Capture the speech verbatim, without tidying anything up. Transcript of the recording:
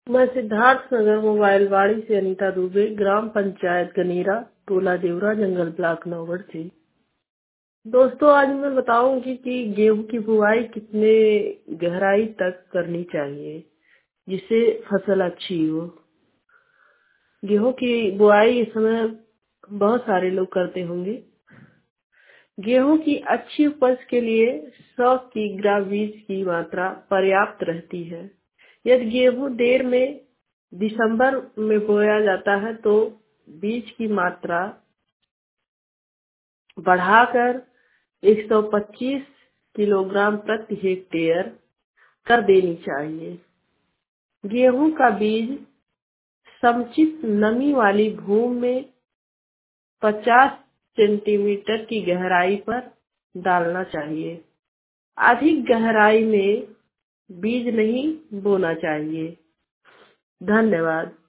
मैं सिद्धार्थ नगर मोबाइल वाड़ी से अनीता दुबे, ग्राम पंचायत गनीरा, टोला देवरा, जंगल ब्लॉक नौगढ़ से। दोस्तों, आज मैं बताऊंगी कि गेहूं की बुआई कितने गहराई तक करनी चाहिए जिससे फसल अच्छी हो। गेहूं की बुआई इस समय बहुत सारे लोग करते होंगे। गेहूं की अच्छी उपज के लिए सौ किलोग्राम बीज की मात्रा पर्याप्त रहती है। यदि गेहूं देर में दिसंबर में बोया जाता है तो बीज की मात्रा बढ़ाकर एक सौ पच्चीस किलोग्राम प्रति हेक्टेयर कर देनी चाहिए। गेहूं का बीज समुचित नमी वाली भूमि में पचास सेंटीमीटर की गहराई पर डालना चाहिए। अधिक गहराई में बीज नहीं बोना चाहिए। धन्यवाद।